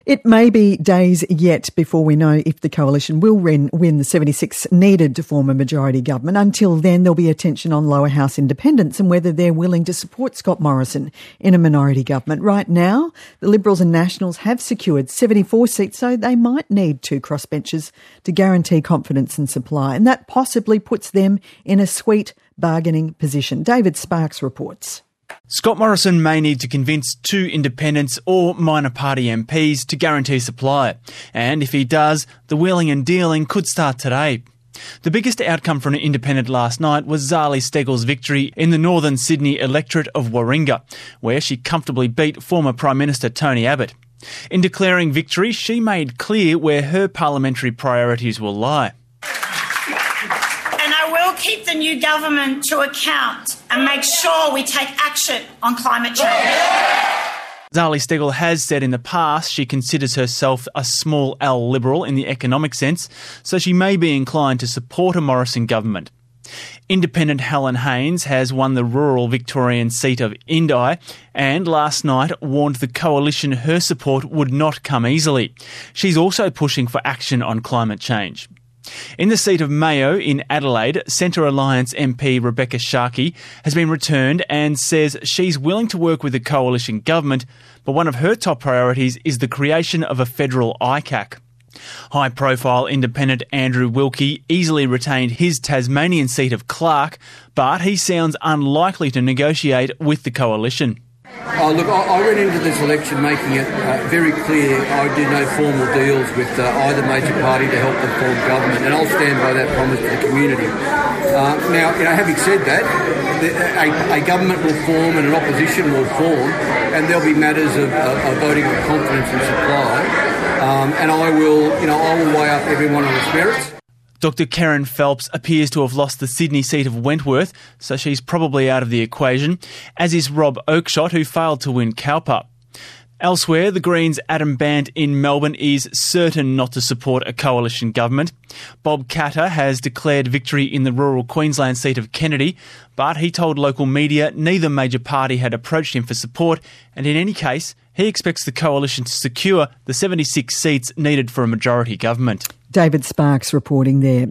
It may be days yet before we know if the coalition will win the 76 needed to form a majority government. Until then, there'll be attention on lower house independents and whether they're willing to support Scott Morrison in a minority government. Right now, the Liberals and Nationals have secured 74 seats, so they might need two crossbenchers to guarantee confidence and supply, and that possibly puts them in a sweet bargaining position. David Sparks reports. Scott Morrison may need to convince two independents or minor party MPs to guarantee supply. And if he does, the wheeling and dealing could start today. The biggest outcome for an independent last night was Zali Steggall's victory in the northern Sydney electorate of Warringah, where she comfortably beat former Prime Minister Tony Abbott. In declaring victory, she made clear where her parliamentary priorities will lie. Keep the new government to account and make sure we take action on climate change. Zali Steggall has said in the past she considers herself a small L Liberal in the economic sense, so she may be inclined to support a Morrison government. Independent Helen Haines has won the rural Victorian seat of Indi and last night warned the coalition her support would not come easily. She's also pushing for action on climate change. In the seat of Mayo in Adelaide, Centre Alliance MP Rebecca Sharkey has been returned and says she's willing to work with the coalition government, but one of her top priorities is the creation of a federal ICAC. High-profile independent Andrew Wilkie easily retained his Tasmanian seat of Clark, but he sounds unlikely to negotiate with the coalition. Look, I went into this election making it very clear I did no formal deals with either major party to help them form government, and I'll stand by that promise to the community. Now, having said that, a government will form and an opposition will form, and there'll be matters of voting on confidence and supply, and I will weigh up everyone on its merits. Dr Karen Phelps appears to have lost the Sydney seat of Wentworth, so she's probably out of the equation, as is Rob Oakeshott, who failed to win Cowper. Elsewhere, the Greens' Adam Bandt in Melbourne is certain not to support a coalition government. Bob Katter has declared victory in the rural Queensland seat of Kennedy, but he told local media neither major party had approached him for support, and in any case, he expects the coalition to secure the 76 seats needed for a majority government. David Sparks reporting there.